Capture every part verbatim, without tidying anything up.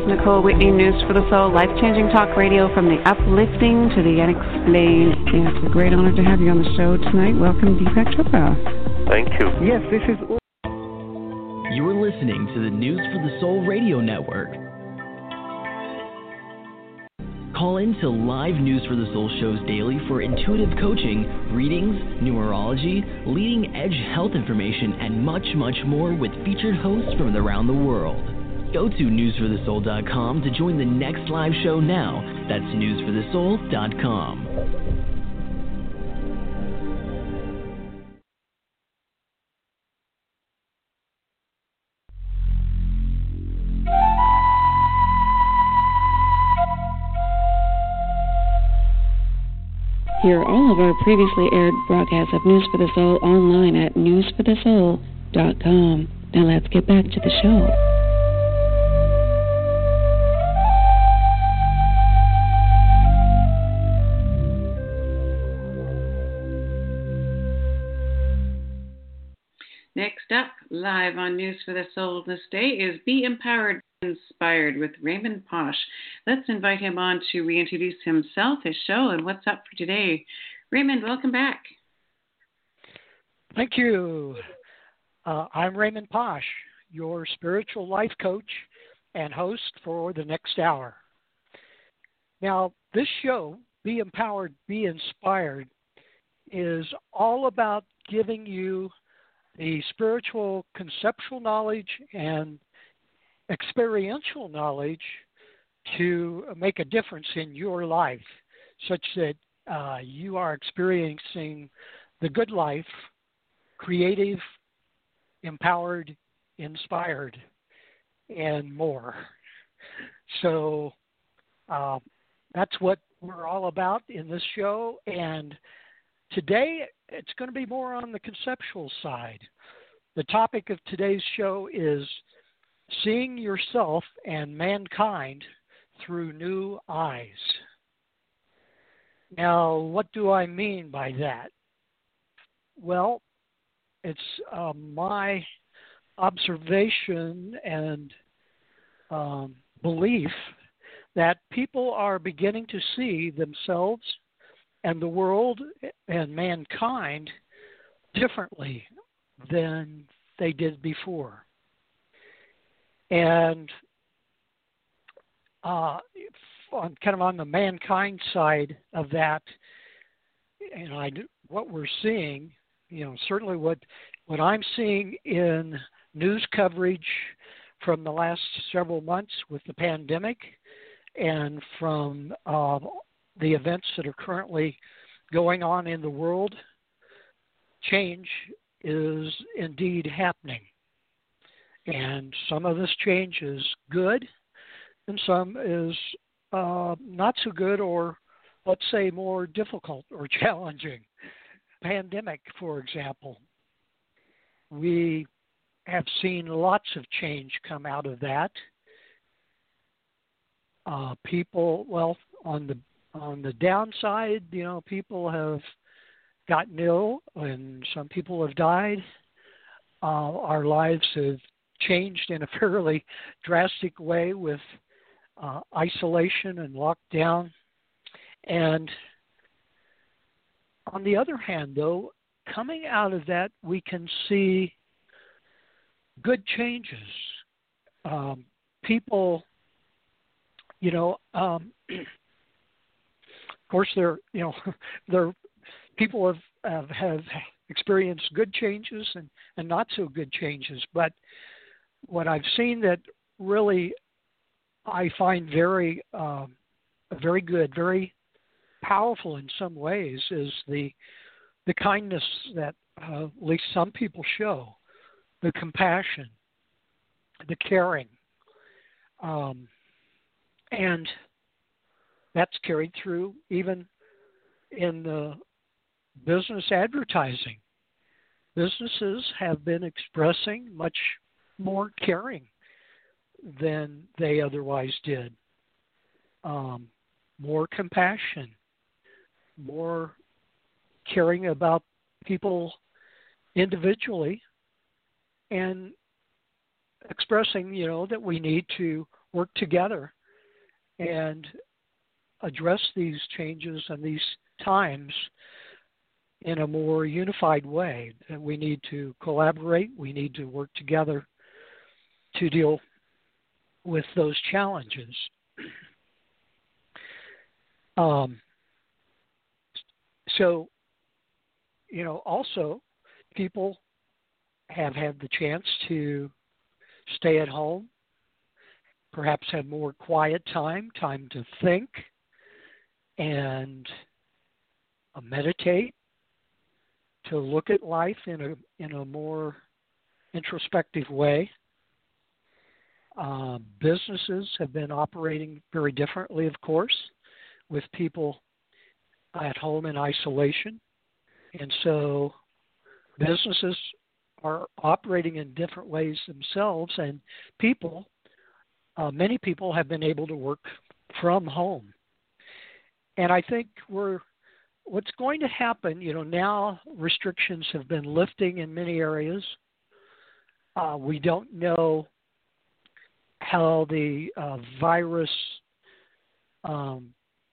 Nicole Whitney, News for the Soul, life-changing talk radio from the uplifting to the unexplained. And it's a great honor to have you on the show tonight. Welcome, Deepak Chopra. Thank you. Yes, this is... You are listening to the News for the Soul radio network. Call in to live News for the Soul shows daily for intuitive coaching, readings, numerology, leading-edge health information, and much, much more with featured hosts from around the world. Go to news for the soul dot com to join the next live show now. That's news for the soul dot com. Hear all of our previously aired broadcasts of News for the Soul online at news for the soul dot com. Now let's get back to the show. Next up, live on News for the Soul this day, is Be Empowered, Be Inspired with Raymond Posh. Let's invite him on to reintroduce himself, his show, and what's up for today. Raymond, welcome back. Thank you. Uh, I'm Raymond Posh, your spiritual life coach and host for the next hour. Now, this show, Be Empowered, Be Inspired, is all about giving you the spiritual conceptual knowledge and experiential knowledge to make a difference in your life, such that uh, you are experiencing the good life, creative, empowered, inspired, and more. So uh, that's what we're all about in this show, and today it's going to be more on the conceptual side. The topic of today's show is seeing yourself and mankind through new eyes. Now, what do I mean by that? Well, it's uh, my observation and um, belief that people are beginning to see themselves and the world and mankind differently than they did before. And uh, on, kind of on the mankind side of that, you know, I, what we're seeing, you know, certainly what what I'm seeing in news coverage from the last several months with the pandemic and from uh, the events that are currently going on in the world, change is indeed happening. And some of this change is good, and some is uh, not so good, or let's say more difficult or challenging. Pandemic, for example. We have seen lots of change come out of that. Uh, people, well, on the on the downside, you know, people have gotten ill, and some people have died. Uh, our lives have changed in a fairly drastic way with uh, isolation and lockdown. And on the other hand, though, coming out of that, we can see good changes. Um, people, you know, um, of course, there, you know, there, people have, have have experienced good changes and, and not so good changes. But what I've seen that really I find very, um, very good, very powerful in some ways is the the kindness that uh, at least some people show, the compassion, the caring, um, and that's carried through even in the business advertising. Businesses have been expressing much more caring than they otherwise did. Um, more compassion, more caring about people individually, and expressing, you know, that we need to work together and address these changes and these times in a more unified way. And we need to collaborate. We need to work together to deal with those challenges. Um, so, you know, also people have had the chance to stay at home, perhaps have more quiet time, time to think and uh, meditate, to look at life in a in a more introspective way. Uh, businesses have been operating very differently, of course, with people at home in isolation. And so businesses are operating in different ways themselves, and people, uh, many people have been able to work from home. And I think we're what's going to happen, you know, now restrictions have been lifting in many areas. Uh, we don't know how the uh, virus, um,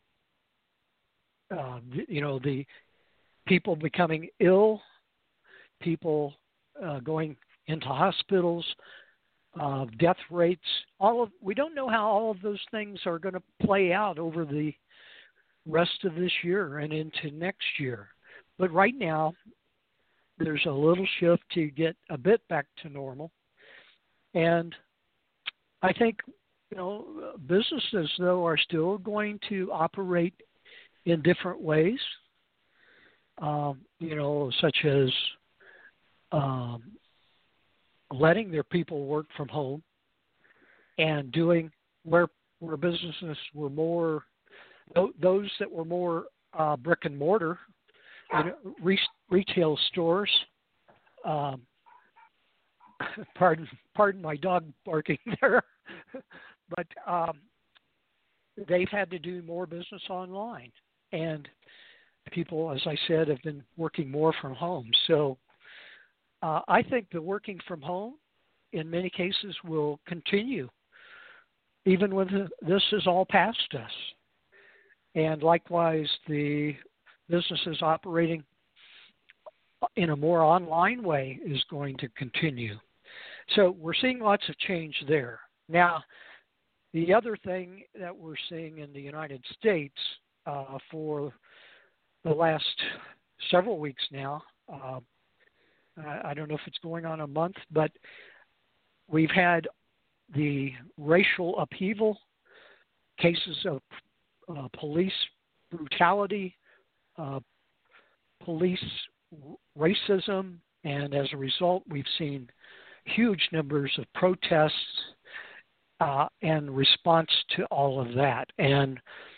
uh, you know, the people becoming ill, people uh, going into hospitals, uh, death rates, all of, we don't know how all of those things are going to play out over the rest of this year and into next year. But right now, there's a little shift to get a bit back to normal. And I think, you know, businesses, though, are still going to operate in different ways, um, you know, such as um, letting their people work from home and doing where where businesses were more, those that were more uh, brick and mortar, you know, re- retail stores. Um, pardon, pardon my dog barking there, but um, they've had to do more business online, and people, as I said, have been working more from home. So uh, I think the working from home, in many cases, will continue, even when this is all past us. And likewise, the businesses operating in a more online way is going to continue. So we're seeing lots of change there. Now, the other thing that we're seeing in the United States uh, for the last several weeks now, uh, I don't know if it's going on a month, but we've had the racial upheaval, cases of uh, police brutality, uh, police racism, and as a result, we've seen huge numbers of protests uh, and response to all of that. And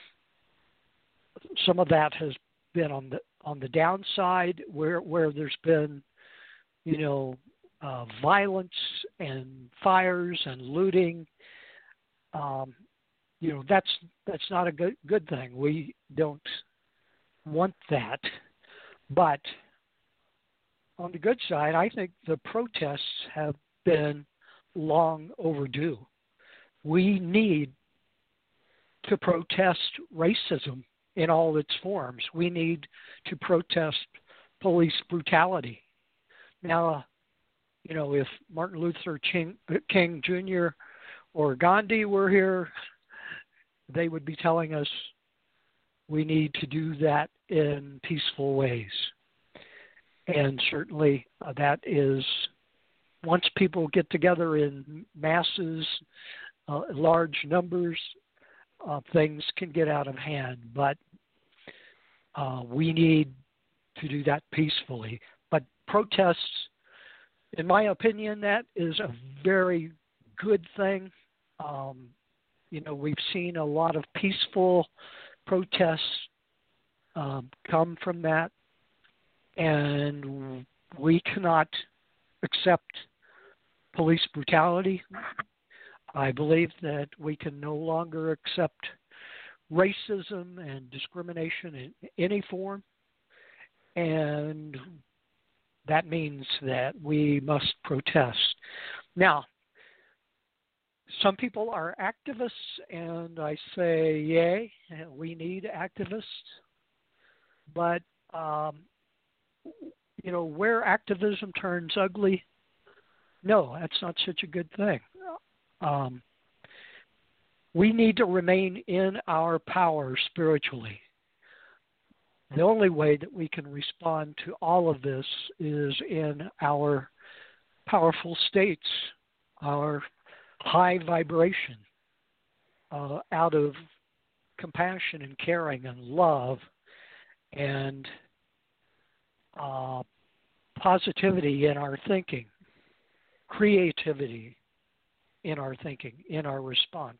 some of that has been on the on the downside, where where there's been, you know, uh, violence and fires and looting. Um, you know, that's that's not a good good thing. We don't want that. But on the good side, I think the protests have been long overdue. We need to protest racism in all its forms. We need to protest police brutality. Now, you know, if Martin Luther King Junior or Gandhi were here, they would be telling us we need to do that in peaceful ways. And certainly uh, that is, once people get together in masses, uh, large numbers, uh, things can get out of hand. But uh, we need to do that peacefully. But protests, in my opinion, that is a very good thing. Um, you know, we've seen a lot of peaceful protests um, come from that. And we cannot accept police brutality. I believe that we can no longer accept racism and discrimination in any form. And that means that we must protest. Now, some people are activists, and I say, yay, we need activists. But, um, you know, where activism turns ugly, no, that's not such a good thing. Um, we need to remain in our power spiritually. The only way that we can respond to all of this is in our powerful states, our high vibration, uh, out of compassion and caring and love and uh, positivity in our thinking, creativity in our thinking, in our response.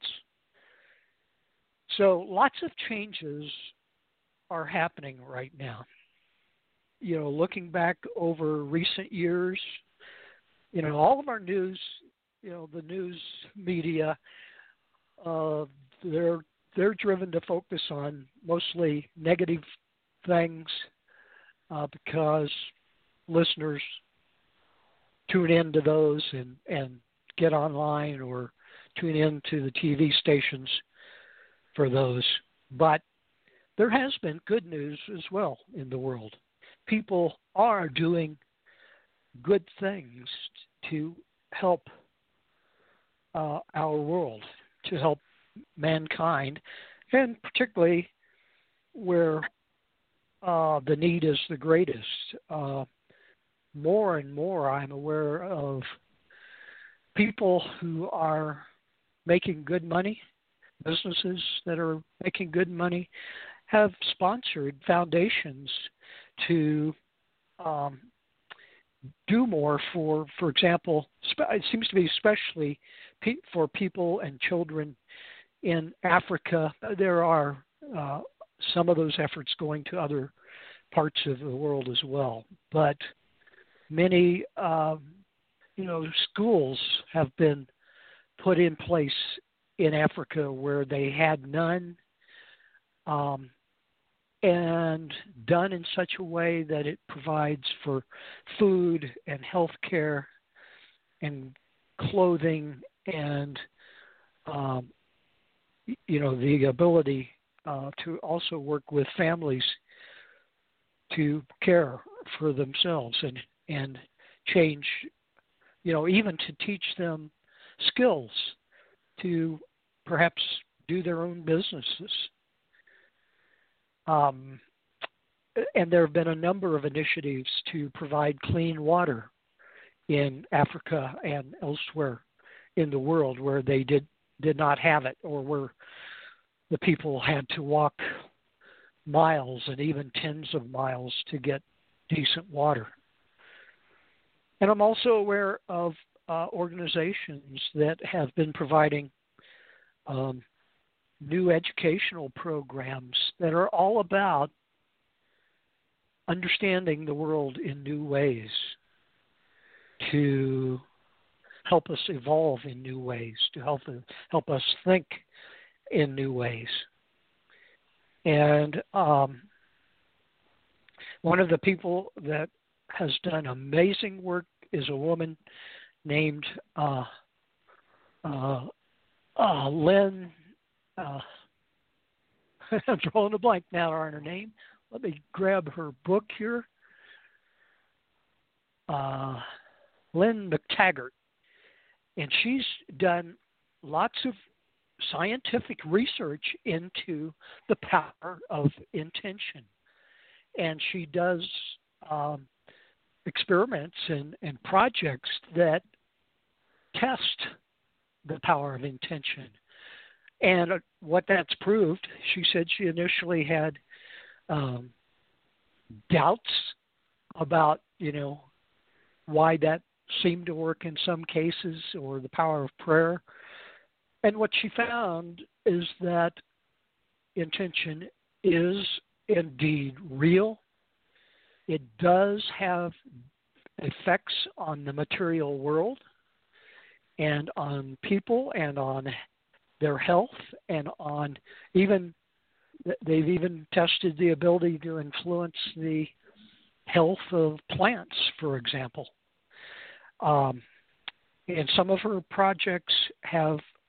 So lots of changes are happening right now. You know, looking back over recent years, you know, all of our news, you know, the news media, uh, they're they're driven to focus on mostly negative things uh, because listeners tune into those and, and get online or tune into the T V stations for those. But there has been good news as well in the world. People are doing good things to help uh, our world, to help mankind, and particularly where uh, the need is the greatest. Uh, more and more I'm aware of people who are making good money, businesses that are making good money, have sponsored foundations to um, do more for, for example, it seems to be especially pe- for people and children in Africa. There are uh, some of those efforts going to other parts of the world as well. But many, um, you know, schools have been put in place in Africa where they had none, um, and done in such a way that it provides for food and health care and clothing and, um, you know, the ability uh, to also work with families to care for themselves and, and change, you know, even to teach them skills to perhaps do their own businesses. Um, and there have been a number of initiatives to provide clean water in Africa and elsewhere in the world where they did, did not have it, or where the people had to walk miles and even tens of miles to get decent water. And I'm also aware of uh, organizations that have been providing um, new educational programs that are all about understanding the world in new ways, to help us evolve in new ways, to help help us think in new ways. And um, one of the people that has done amazing work is a woman named uh, uh, uh, Lynn. Uh, I'm drawing a blank now on her name. Let me grab her book here. Uh, Lynn McTaggart. And she's done lots of scientific research into the power of intention. And she does um, experiments and, and projects that test the power of intention. And uh, what that's proved, she said she initially had um, doubts about, you know, why that seemed to work in some cases, or the power of prayer. And what she found is that intention is indeed real. It does have effects on the material world and on people and on their health, and on even, they've even tested the ability to influence the health of plants, for example. Um, and some of her projects have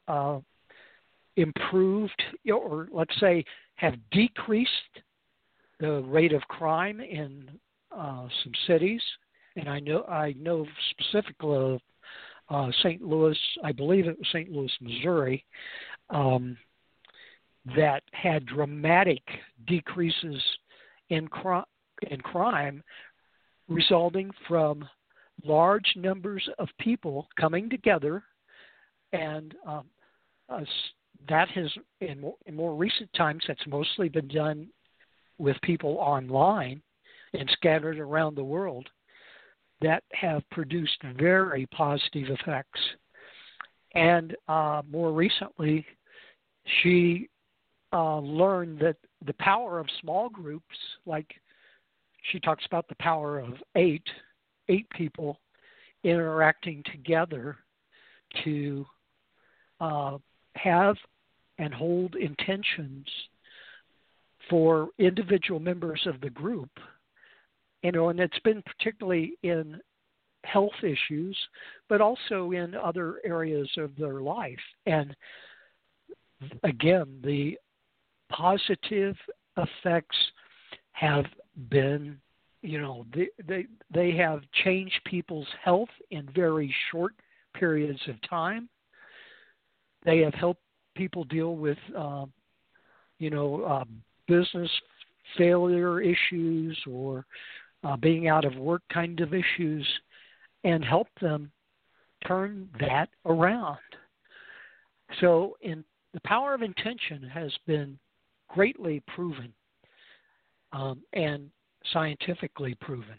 uh, improved, or let's say have decreased the rate of crime in uh, some cities. And I know I know specifically of uh, Saint Louis, I believe it was Saint Louis, Missouri, um, that had dramatic decreases in, cri- in crime resulting from large numbers of people coming together. And um, uh, that has, in more, in more recent times, that's mostly been done with people online and scattered around the world, that have produced very positive effects. And uh, more recently, she uh, learned that the power of small groups, like she talks about the power of eight, eight people interacting together to uh, have and hold intentions for individual members of the group. You know, and it's been particularly in health issues, but also in other areas of their life. And again, the positive effects have been, you know, they they, they have changed people's health in very short periods of time. They have helped people deal with, uh, you know, uh, business failure issues or Uh, being out of work kind of issues, and help them turn that around. So in, the power of intention has been greatly proven um, and scientifically proven.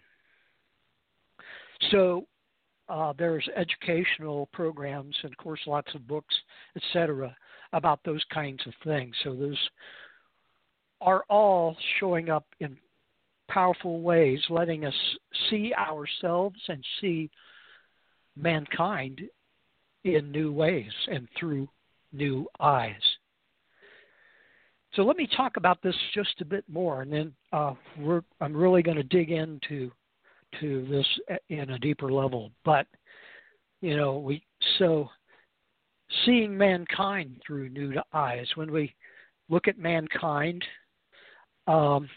So uh, there's educational programs and, of course, lots of books, et cetera, about those kinds of things. So those are all showing up in powerful ways, letting us see ourselves and see mankind in new ways and through new eyes. So let me talk about this just a bit more, and then uh, we're, I'm really going to dig into to this in a deeper level. But you know, we so seeing mankind through new eyes. When we look at mankind, um,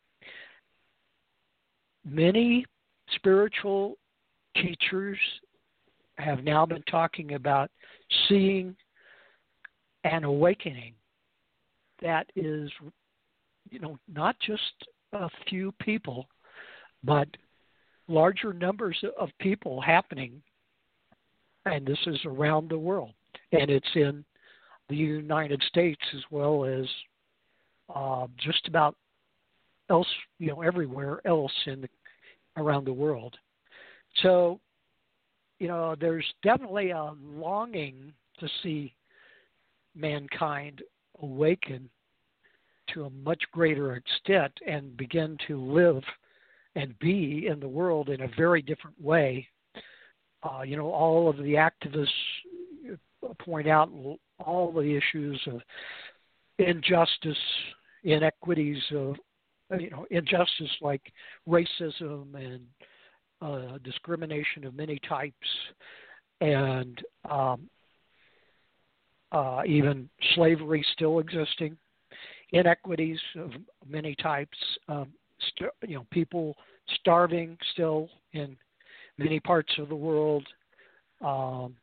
many spiritual teachers have now been talking about seeing an awakening that is, you know, not just a few people, but larger numbers of people happening. And this is around the world. And it's in the United States as well as uh, just about else, you know, everywhere else in the, around the world. So, you know, there's definitely a longing to see mankind awaken to a much greater extent and begin to live and be in the world in a very different way. Uh, you know, all of the activists point out all the issues of injustice, inequities of, you know, injustice like racism and uh, discrimination of many types, and um, uh, even slavery still existing, inequities of many types, um, st- you know, people starving still in many parts of the world, um,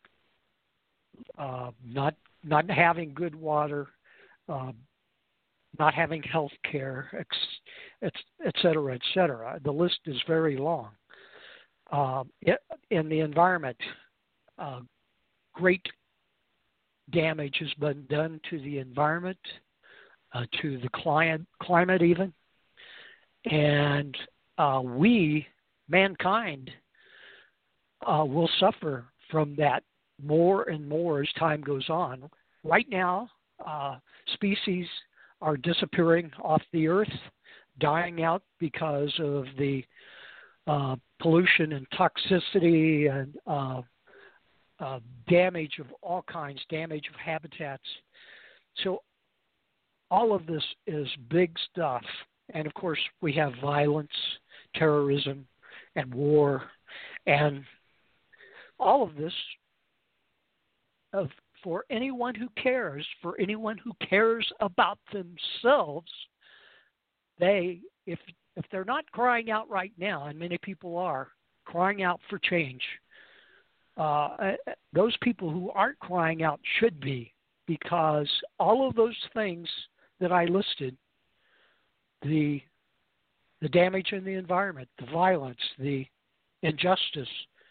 uh, not not having good water, uh, not having health care, et, et cetera, et cetera. The list is very long. Uh, it, in the environment, uh, great damage has been done to the environment, uh, to the climate, climate even. And uh, we, mankind, uh, will suffer from that more and more as time goes on. Right now, uh, species are disappearing off the earth, dying out because of the uh, pollution and toxicity and uh, uh, damage of all kinds, damage of habitats. So all of this is big stuff. And of course, we have violence, terrorism, and war. And all of this of for anyone who cares, for anyone who cares about themselves, they, if if they're not crying out right now, and many people are crying out for change, uh, those people who aren't crying out should be, because all of those things that I listed, the the damage in the environment, the violence, the injustice,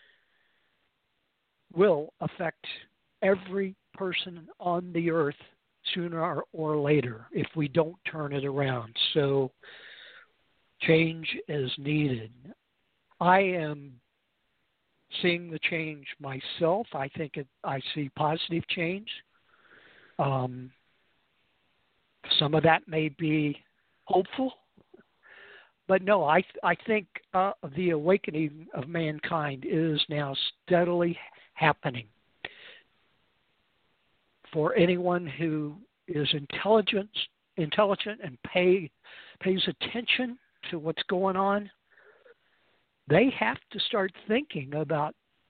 will affect every person on the earth sooner or later if we don't turn it around. So change is needed. I am seeing the change myself. I think it, I see positive change. Um, some of that may be hopeful, but no, I I think uh, the awakening of mankind is now steadily happening. For anyone who is intelligent, intelligent and pay pays attention to what's going on, they have to start thinking about,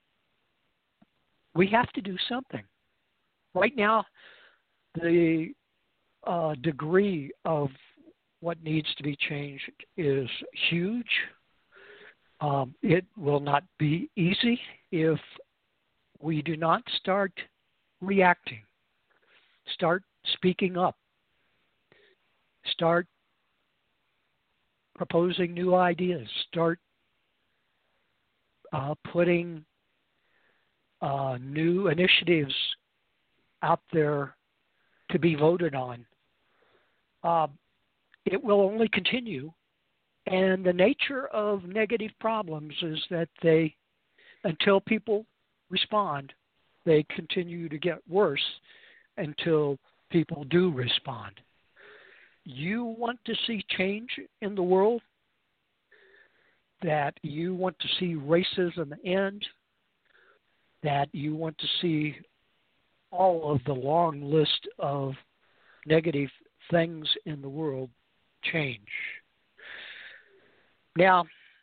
we have to do something. Right now, the uh, degree of what needs to be changed is huge. Um, it will not be easy if we do not start reacting, start speaking up, start proposing new ideas, start uh, putting uh, new initiatives out there to be voted on. Uh, it will only continue, and the nature of negative problems is that they, until people respond, they continue to get worse until people do respond. You want to see change in the world, that you want to see racism end, that you want to see all of the long list of negative things in the world change. Now,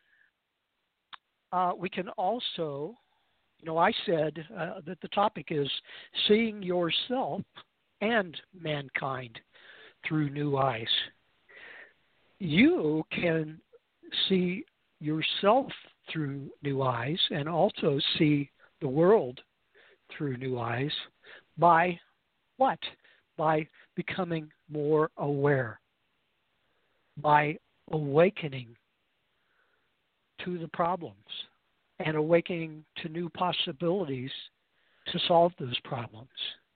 uh, we can also, you know, I said uh, that the topic is seeing yourself and mankind through new eyes. You can see yourself through new eyes and also see the world through new eyes by what? By becoming more aware, by awakening to the problems and awakening to new possibilities to solve those problems.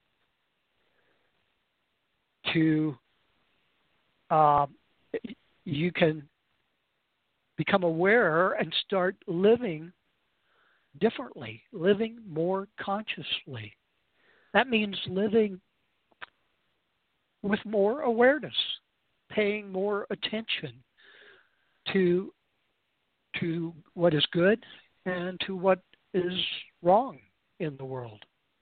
To uh, you can become aware and start living differently, living more consciously. That means living with more awareness, paying more attention to to what is good and to what is wrong in the world.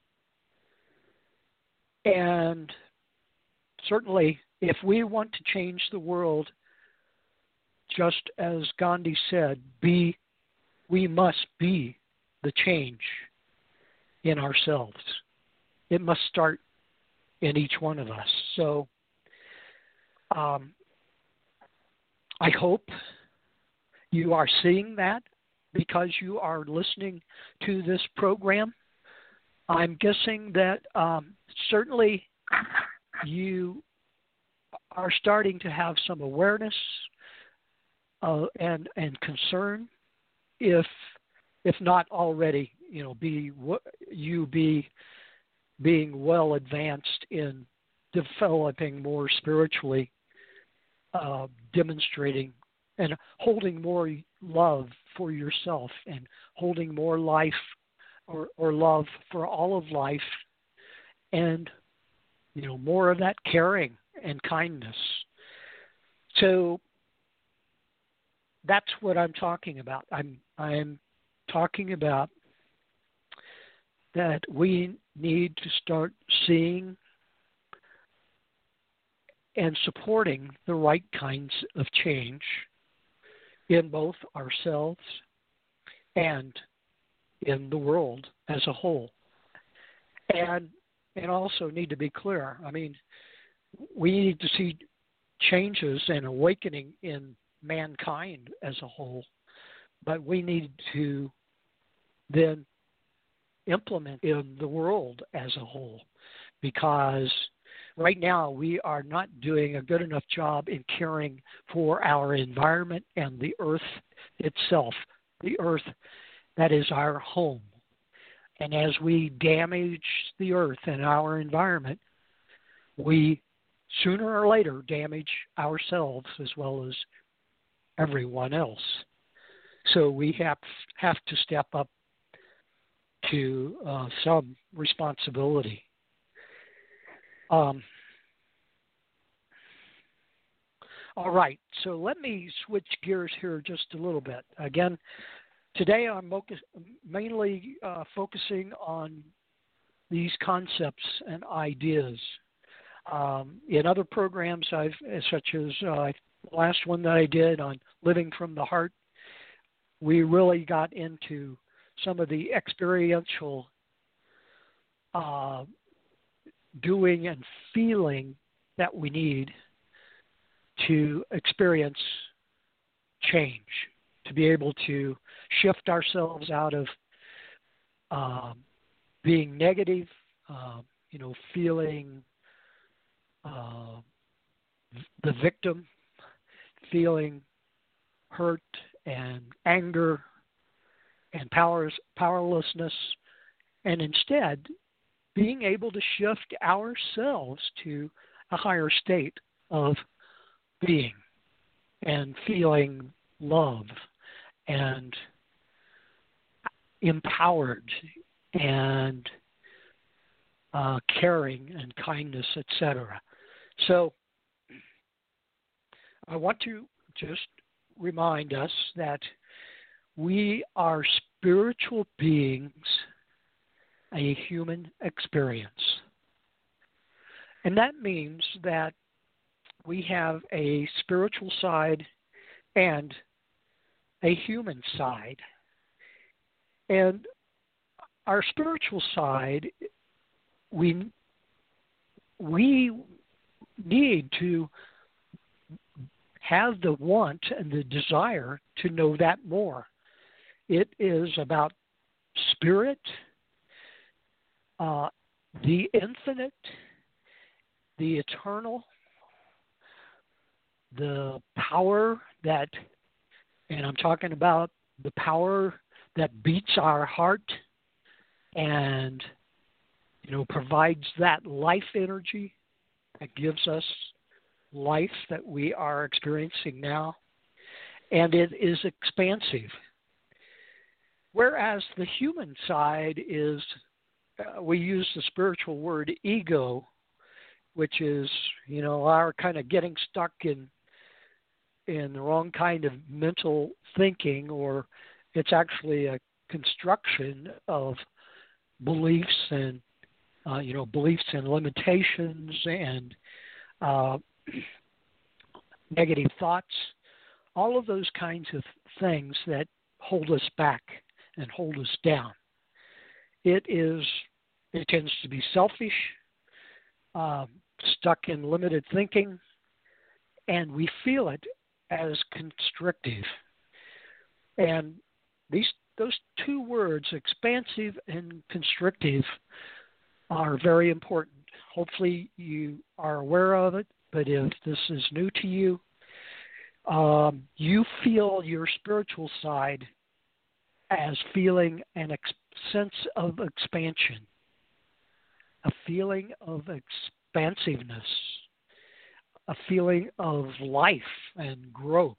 And certainly, if we want to change the world, just as Gandhi said, be we must be the change in ourselves. It must start in each one of us. So um, I hope you are seeing that because you are listening to this program. I'm guessing that um, certainly you are starting to have some awareness uh, and and concern, if if not already, you know, be you be being well advanced in developing more spiritually, uh, demonstrating and holding more love for yourself and holding more life or, or love for all of life, and you know, more of that caring and kindness. So that's what I'm talking about. I'm I'm talking about that we need to start seeing and supporting the right kinds of change in both ourselves and in the world as a whole. And and also need to be clear. I mean, we need to see changes and awakening in mankind as a whole, but we need to then implement in the world as a whole, because right now we are not doing a good enough job in caring for our environment and the earth itself, the earth that is our home. And as we damage the earth and our environment, we sooner or later damage ourselves as well as everyone else. So we have have to step up to uh, some responsibility. Um, all right, so let me switch gears here just a little bit. Again, today I'm mainly uh, focusing on these concepts and ideas. Um, in other programs, I've such as uh, the last one that I did on living from the heart, we really got into some of the experiential uh, doing and feeling that we need to experience change, to be able to shift ourselves out of uh, being negative, uh, you know, feeling uh, the victim, feeling hurt and anger and powers, powerlessness, and instead being able to shift ourselves to a higher state of being and feeling love and empowered and uh, caring and kindness, et cetera. So I want to just remind us that we are spiritual beings, a human experience. And that means that we have a spiritual side and a human side. And our spiritual side, we we need to have the want and the desire to know that more. It is about spirit, uh, the infinite, the eternal, the power that, and I'm talking about the power that beats our heart and, you know, provides that life energy that gives us life that we are experiencing now. And it is expansive. Whereas the human side is, uh, we use the spiritual word ego, which is, you know, our kind of getting stuck in in the wrong kind of mental thinking, or it's actually a construction of beliefs and, uh, you know, beliefs and limitations and uh, negative thoughts, all of those kinds of things that hold us back and hold us down. It is, it tends to be selfish, uh, stuck in limited thinking, and we feel it as constrictive. And these those two words, expansive and constrictive, are very important. Hopefully you are aware of it, but if this is new to you, um, you feel your spiritual side as feeling an ex- sense of expansion, a feeling of expansiveness, a feeling of life and growth.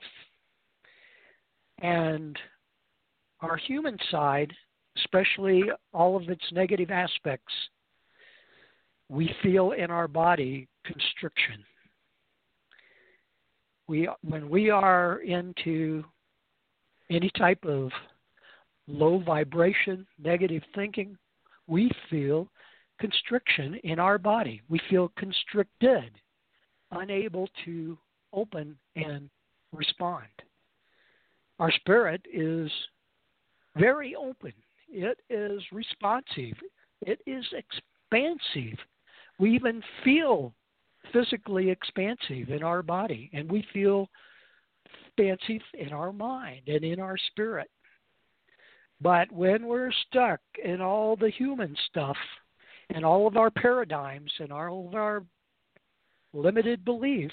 And our human side, especially all of its negative aspects, we feel in our body constriction. We, when we are into any type of low vibration, negative thinking, we feel constriction in our body. We feel constricted, unable to open and respond. Our spirit is very open. It is responsive. It is expansive. We even feel physically expansive in our body, and we feel expansive in our mind and in our spirit. But when we're stuck in all the human stuff and all of our paradigms and all of our limited beliefs,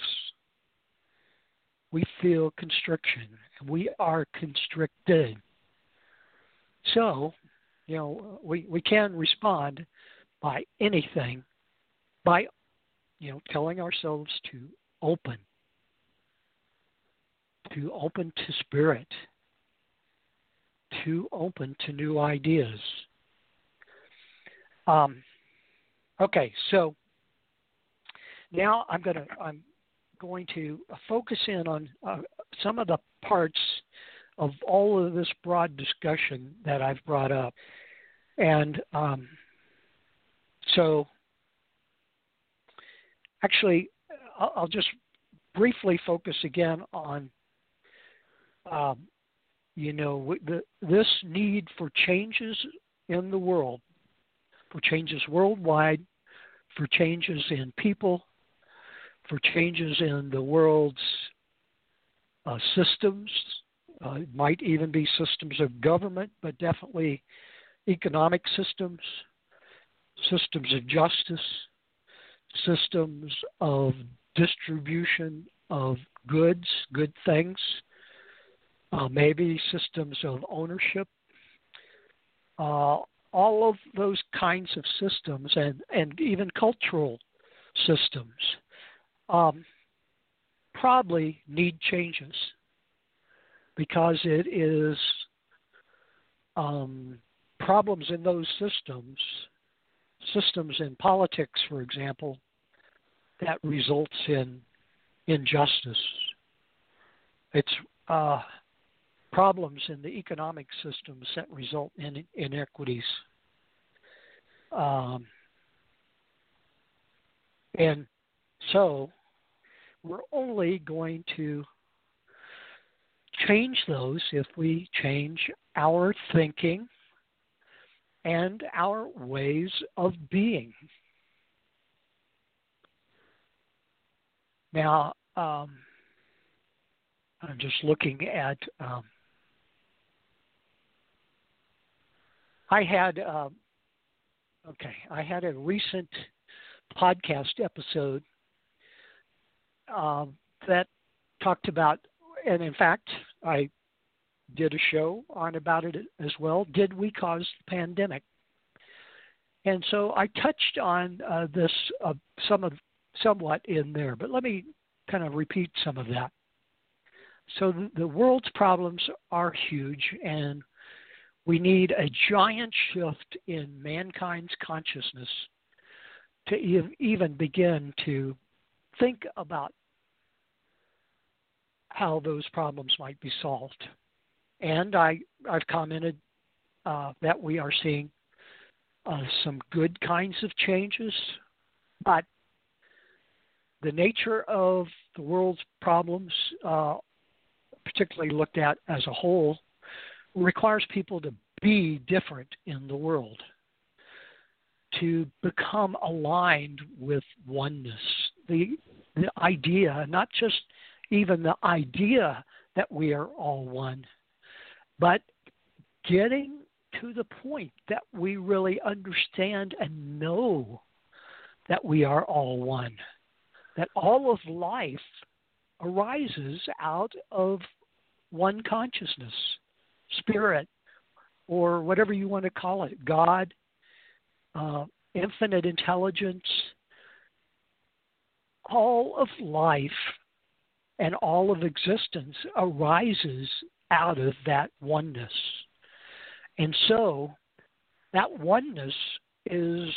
we feel constriction. We are constricted. So, you know, we, we can respond by anything, by, you know, telling ourselves to open, to open to spirit, to open to new ideas. Um, okay, so now I'm going to I'm going to focus in on uh, some of the parts of all of this broad discussion that I've brought up, and um, so actually I'll, I'll just briefly focus again on um, you know the, this need for changes in the world, for changes worldwide, for changes in people, for changes in the world's uh, systems. Uh, it might even be systems of government, but definitely economic systems, systems of justice, systems of distribution of goods, good things, uh, maybe systems of ownership. Uh, all of those kinds of systems, and, and even cultural systems, um, probably need changes, because it is um, problems in those systems, systems in politics, for example, that results in injustice. It's uh, problems in the economic systems that result in inequities. Um, and so we're only going to change those if we change our thinking and our ways of being. Now, um, I'm just looking at, um, I had, uh, okay, I had a recent podcast episode uh, that talked about, and in fact, I did a show on about it as well. Did we cause the pandemic? And so I touched on uh, this uh, some of somewhat in there, but let me kind of repeat some of that. So the, the world's problems are huge, and we need a giant shift in mankind's consciousness to e- even begin to think about how those problems might be solved. And I, I've commented uh, that we are seeing uh, some good kinds of changes, but the nature of the world's problems, uh, particularly looked at as a whole, requires people to be different in the world, to become aligned with oneness. The, the idea, not just even the idea that we are all one, but getting to the point that we really understand and know that we are all one, that all of life arises out of one consciousness, spirit, or whatever you want to call it, God, uh, infinite intelligence. All of life and all of existence arises out of that oneness. And so that oneness is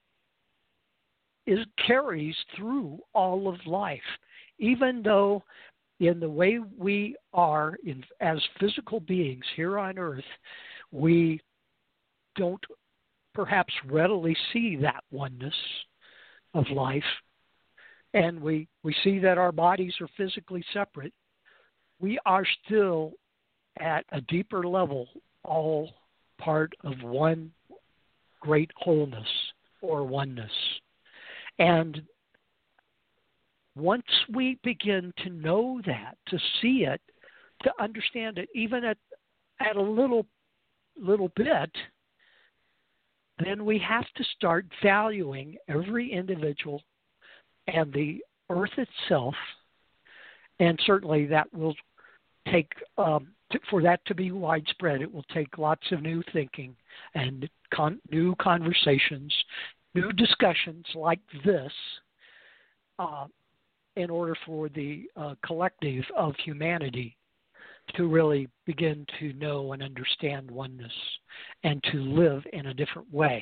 is carries through all of life, even though in the way we are in, as physical beings here on earth, we don't perhaps readily see that oneness of life, and we, we see that our bodies are physically separate. We are still at a deeper level all part of one great wholeness, or oneness. And once we begin to know that, to see it, to understand it, even at, at a little little bit, then we have to start valuing every individual and the earth itself. And certainly that will take, um, to, for that to be widespread, it will take lots of new thinking and con- new conversations, new discussions like this, uh, in order for the uh, collective of humanity to really begin to know and understand oneness and to live in a different way.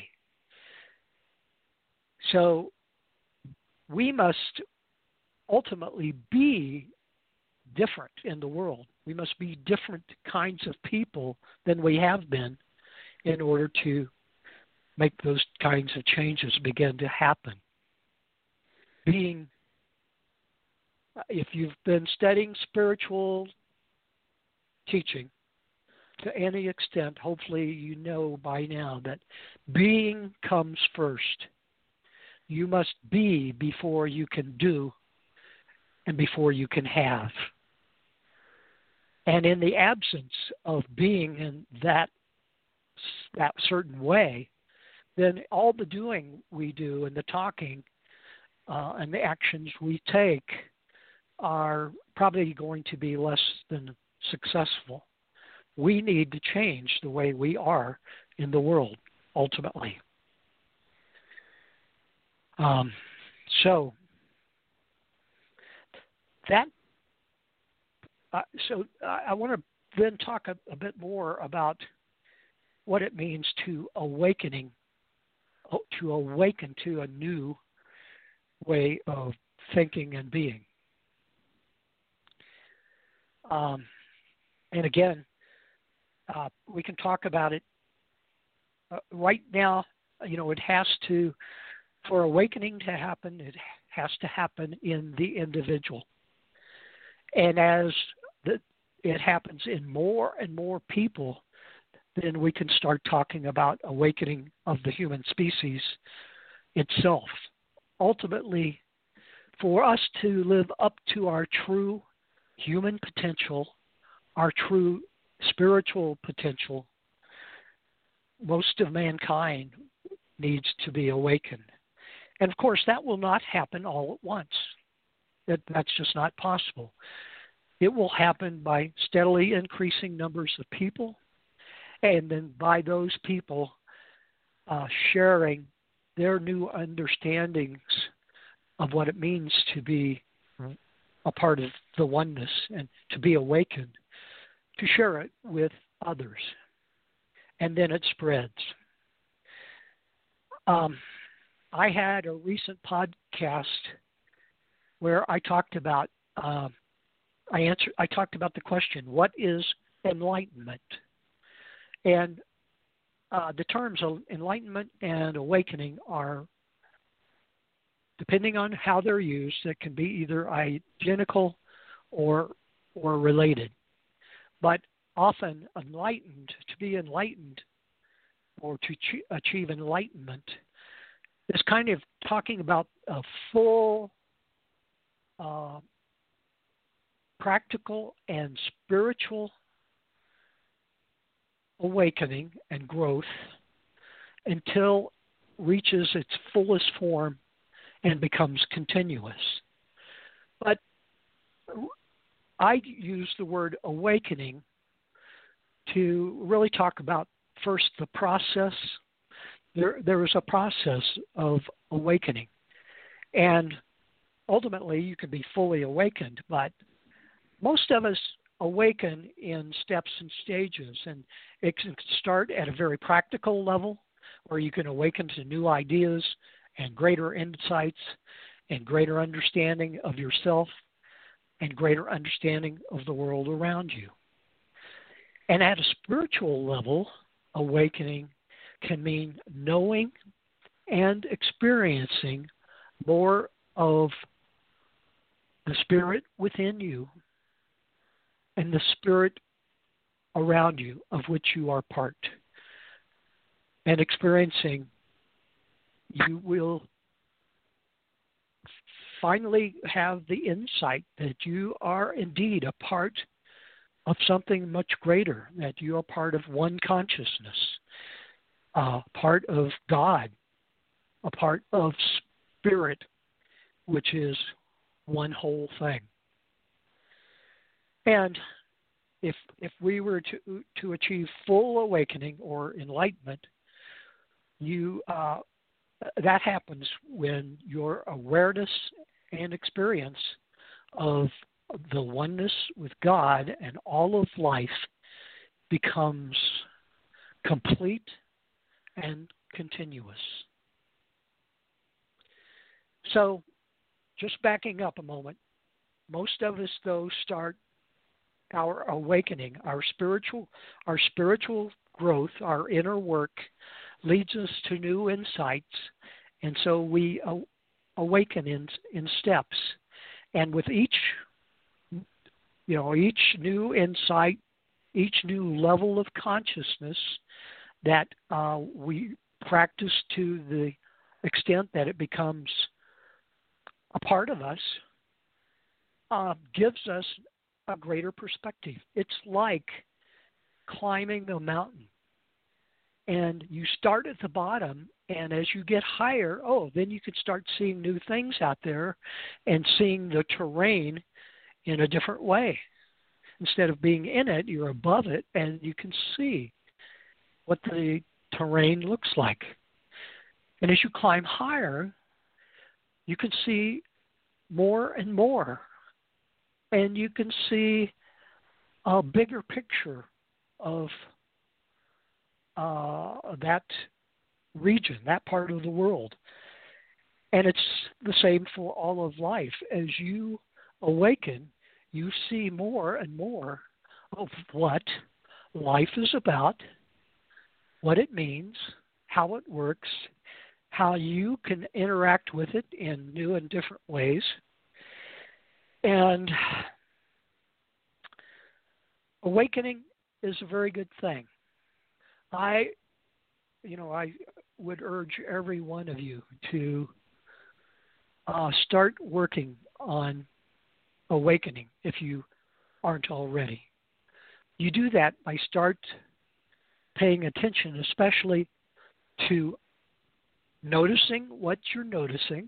So we must ultimately be different in the world. We must be different kinds of people than we have been in order to make those kinds of changes begin to happen. Being, if you've been studying spiritual teaching to any extent, hopefully you know by now that being comes first. You must be before you can do and before you can have. And in the absence of being in that that certain way, then all the doing we do and the talking uh, and the actions we take are probably going to be less than successful. We need to change the way we are in the world, ultimately. Um, so that. Uh, so uh, I want to then talk a, a bit more about what it means to awakening, to awaken to a new way of thinking and being. Um, and again, uh, we can talk about it uh, right now. You know, it has to, for awakening to happen, it has to happen in the individual. And as the, it happens in more and more people, then we can start talking about awakening of the human species itself. Ultimately, for us to live up to our true human potential, our true spiritual potential, most of mankind needs to be awakened. And of course, that will not happen all at once. That, that's just not possible. It will happen by steadily increasing numbers of people, and then by those people uh, sharing their new understandings of what it means to be a part of the oneness and to be awakened, to share it with others. And then it spreads. Um, I had a recent podcast where I talked about uh, I answered. I talked about the question, what is enlightenment? And uh, the terms of enlightenment and awakening are, depending on how they're used, that can be either identical or or related. But often enlightened, to be enlightened or to ch- achieve enlightenment, is kind of talking about a full uh, practical and spiritual awakening and growth until reaches its fullest form and becomes continuous. But I use the word awakening to really talk about first the process. There, there is a process of awakening. And ultimately, you can be fully awakened, but most of us awaken in steps and stages, and it can start at a very practical level, where you can awaken to new ideas and greater insights and greater understanding of yourself and greater understanding of the world around you. And at a spiritual level, awakening can mean knowing and experiencing more of the spirit within you and the spirit around you of which you are part, and experiencing you will finally have the insight that you are indeed a part of something much greater, that you are part of one consciousness, uh, part of God, a part of spirit, which is one whole thing. And if if we were to to achieve full awakening or enlightenment, you uh, that happens when your awareness and experience of the oneness with God and all of life becomes complete and continuous. So, just backing up a moment, most of us, though, start our awakening, our spiritual, our spiritual growth, our inner work leads us to new insights, and so we uh, awaken in in steps. And with each, you know, each new insight, each new level of consciousness that uh, we practice to the extent that it becomes a part of us, uh, gives us a greater perspective. It's like climbing a mountain. And you start at the bottom, and as you get higher, oh, then you could start seeing new things out there and seeing the terrain in a different way. Instead of being in it, you're above it, and you can see what the terrain looks like. And as you climb higher, you can see more and more. And you can see a bigger picture of uh, that region, that part of the world. And it's the same for all of life. As you awaken, you see more and more of what life is about, what it means, how it works, how you can interact with it in new and different ways. And awakening is a very good thing. I, you know, I would urge every one of you to uh, start working on awakening if you aren't already. You do that by start paying attention, especially to noticing what you're noticing.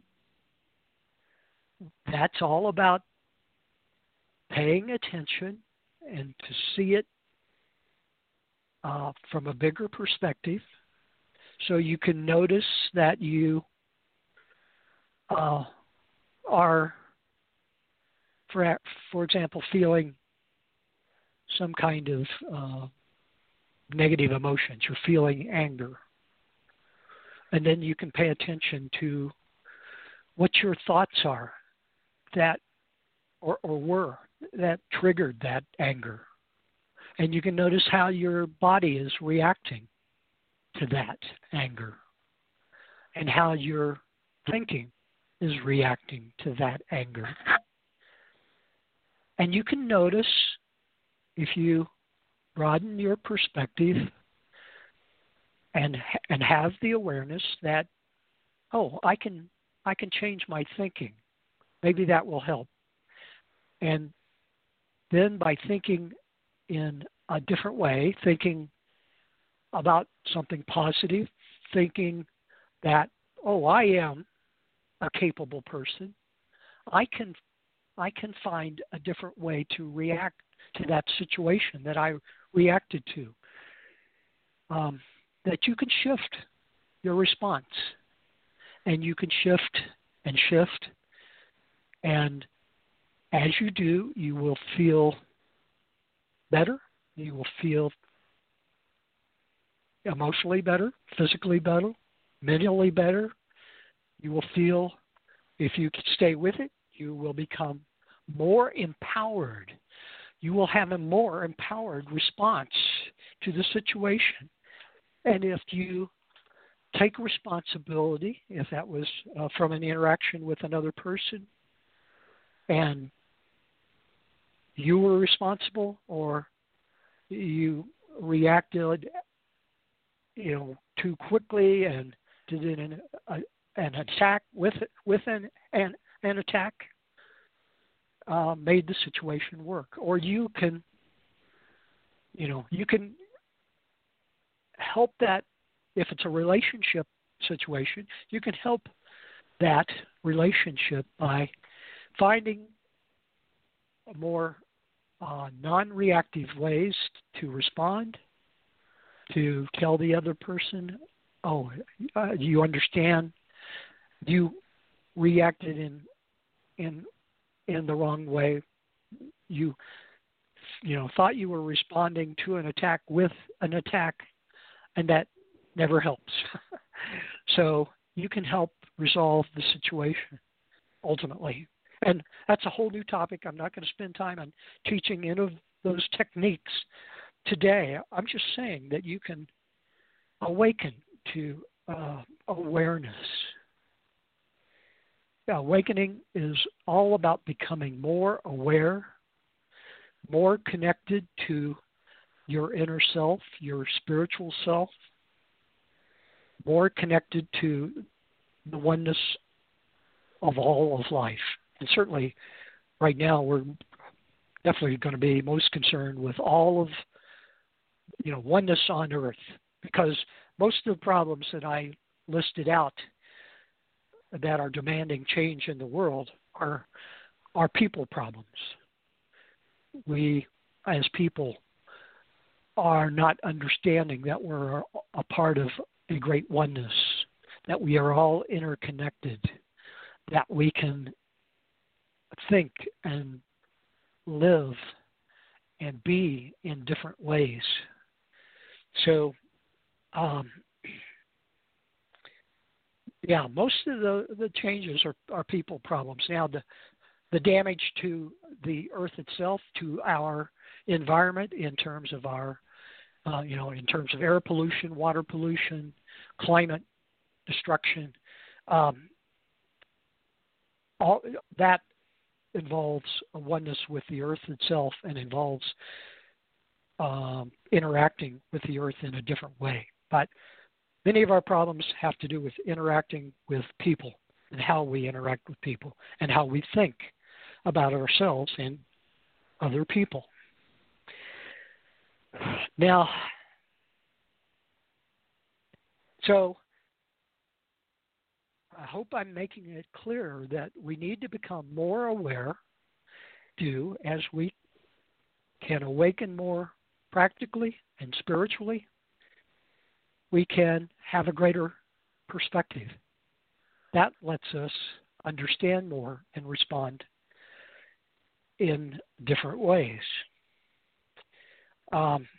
That's all about paying attention and to see it uh, from a bigger perspective, so you can notice that you uh, are, for, for example, feeling some kind of uh, negative emotions. You're feeling anger. And then you can pay attention to what your thoughts are that or, or were that triggered that anger. And you can notice how your body is reacting to that anger and how your thinking is reacting to that anger. And you can notice, if you broaden your perspective and and have the awareness that, oh, I can I can change my thinking. Maybe that will help. And then by thinking in a different way, thinking about something positive, thinking that, oh, I am a capable person, I can I can find a different way to react to that situation that I reacted to. Um, that you can shift your response, and you can shift and shift, and as you do, you will feel better. You will feel emotionally better, physically better, mentally better. You will feel, if you stay with it, you will become more empowered. You will have a more empowered response to the situation. And if you take responsibility, if that was uh, from an interaction with another person, and you were responsible, or you reacted, you know, too quickly and reacted in an, a, an attack with with an an, an attack uh, made the situation work. Or you can, you know, you can help that if it's a relationship situation. You can help that relationship by finding more uh, non-reactive ways to respond, to tell the other person, oh, uh, you understand, you reacted in in in the wrong way. You you know thought you were responding to an attack with an attack, and that never helps. So you can help resolve the situation ultimately. And that's a whole new topic. I'm not going to spend time on teaching any of those techniques today. I'm just saying that you can awaken to uh, awareness. Awakening is all about becoming more aware, more connected to your inner self, your spiritual self, more connected to the oneness of all of life. And certainly right now we're definitely going to be most concerned with all of, you know, oneness on earth, because most of the problems that I listed out that are demanding change in the world are are people problems. We, as people, are not understanding that we're a part of a great oneness, that we are all interconnected, that we can think and live and be in different ways. So, um, yeah, most of the, the changes are, are people problems. Now, the the damage to the earth itself, to our environment in terms of our, uh, you know, in terms of air pollution, water pollution, climate destruction, um, all that involves a oneness with the earth itself and involves um, interacting with the earth in a different way. But many of our problems have to do with interacting with people and how we interact with people and how we think about ourselves and other people. Now, so I hope I'm making it clear that we need to become more aware, do as we can awaken more practically and spiritually, we can have a greater perspective. That lets us understand more and respond in different ways. Um,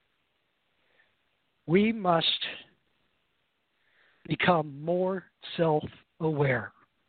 we must become more self-aware.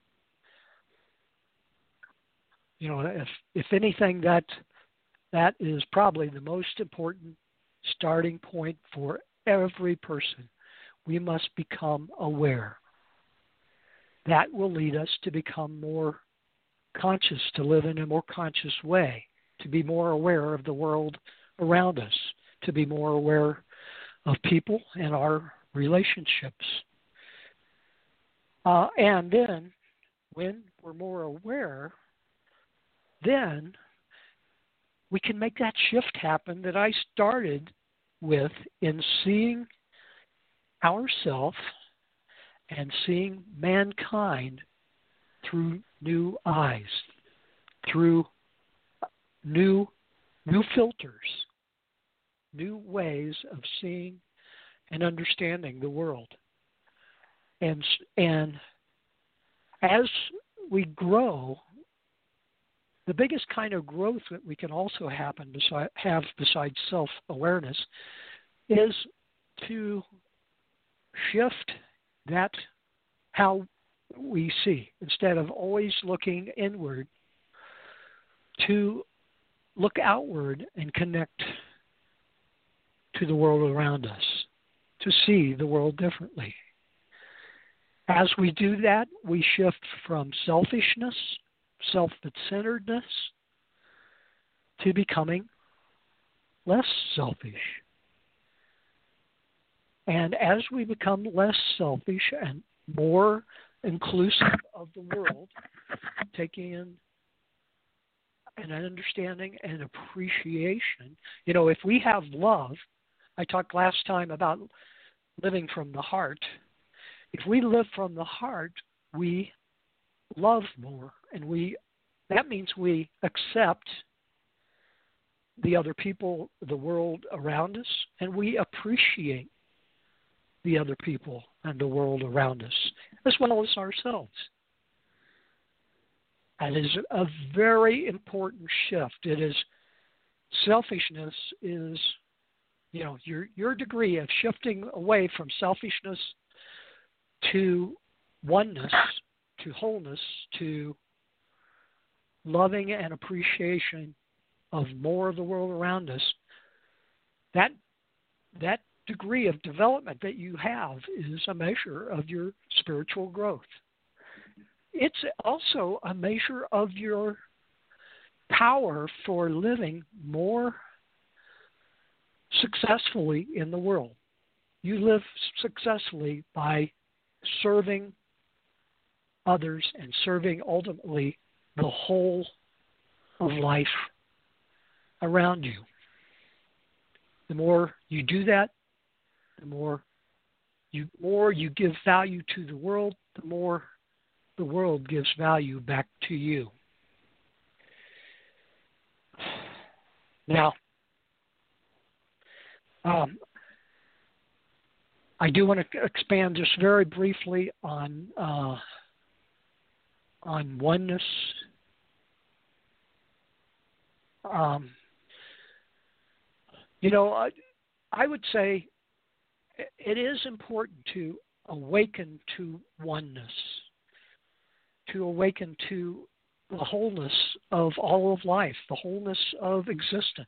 You know, if if anything, that that is probably the most important starting point for every person. We must become aware. That will lead us to become more conscious, to live in a more conscious way, to be more aware of the world around us, to be more aware of people and our relationships. Uh, and then, when we're more aware, then we can make that shift happen that I started with in seeing ourselves and seeing mankind through new eyes, through new new filters, new ways of seeing and understanding the world. And and as we grow, the biggest kind of growth that we can also happen beside, have besides self-awareness is to shift that how we see. Instead of always looking inward, to look outward and connect to the world around us, to see the world differently. As we do that, we shift from selfishness, self-centeredness, to becoming less selfish. And as we become less selfish and more inclusive of the world, taking in an understanding and appreciation, you know, if we have love, I talked last time about living from the heart. If we live from the heart, we love more, and we that means we accept the other people, the world around us, and we appreciate the other people and the world around us, as well as ourselves. That is a very important shift. It is selfishness is, you know, your your degree of shifting away from selfishness to oneness, to wholeness, to loving and appreciation of more of the world around us. That that degree of development that you have is a measure of your spiritual growth. It's also a measure of your power for living more successfully in the world. You live successfully by serving others and serving ultimately the whole of life around you. The more you do that, the more you more you give value to the world, the more the world gives value back to you. Now, um, I do want to expand just very briefly on uh, on oneness. Um, you know, I, I would say it is important to awaken to oneness, to awaken to the wholeness of all of life, the wholeness of existence,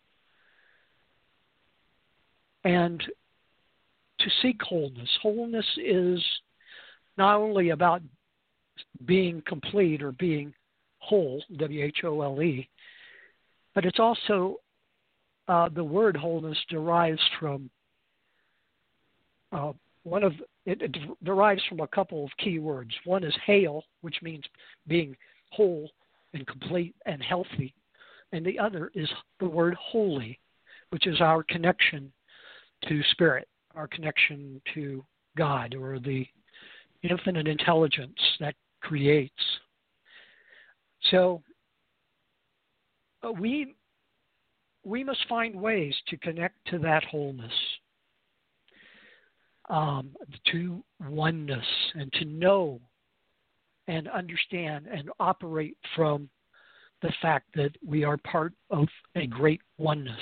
and to seek wholeness. Wholeness is not only about being complete or being whole, W H O L E, but it's also uh, the word wholeness derives from uh, one of it, it derives from a couple of key words. One is hail, which means being whole and complete and healthy, and the other is the word holy, which is our connection to spirit, our connection to God, or the infinite intelligence that creates. So uh, we we must find ways to connect to that wholeness, um, to oneness, and to know and understand and operate from the fact that we are part of a great oneness.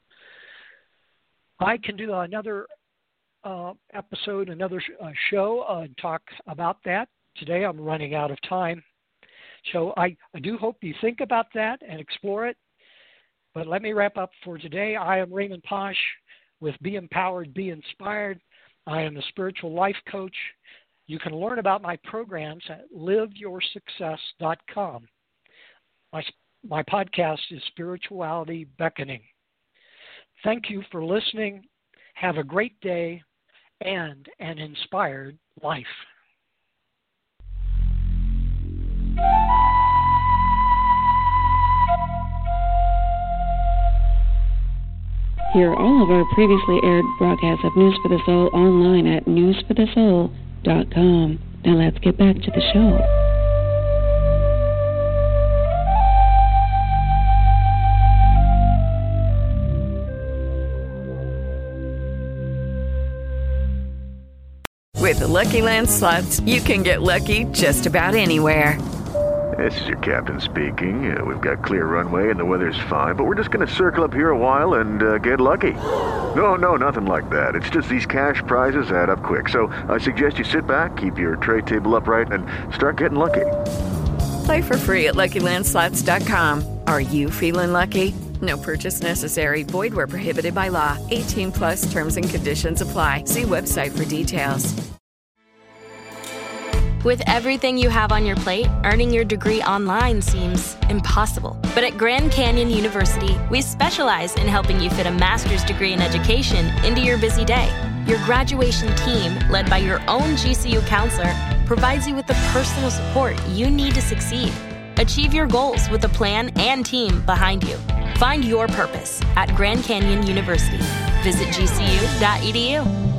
I can do another uh, episode, another sh- uh, show, uh, and talk about that. Today I'm running out of time. So I, I do hope you think about that and explore it. But let me wrap up for today. I am Raymond Posh with Be Empowered, Be Inspired. I am a spiritual life coach. You can learn about my programs at live your success dot com. My, my podcast is Spirituality Beckoning. Thank you for listening. Have a great day and an inspired life. Hear all of our previously aired broadcasts of News for the Soul online at news for the soul dot com. Now let's get back to the show. With the Lucky Land Slots, you can get lucky just about anywhere. This is your captain speaking. Uh, we've got clear runway and the weather's fine, but we're just going to circle up here a while and uh, get lucky. No, no, nothing like that. It's just these cash prizes add up quick. So I suggest you sit back, keep your tray table upright, and start getting lucky. Play for free at lucky land slots dot com. Are you feeling lucky? No purchase necessary. Void where prohibited by law. eighteen plus terms and conditions apply. See website for details. With everything you have on your plate, earning your degree online seems impossible. But at Grand Canyon University, we specialize in helping you fit a master's degree in education into your busy day. Your graduation team, led by your own G C U counselor, provides you with the personal support you need to succeed. Achieve your goals with a plan and team behind you. Find your purpose at Grand Canyon University. Visit G C U dot E D U.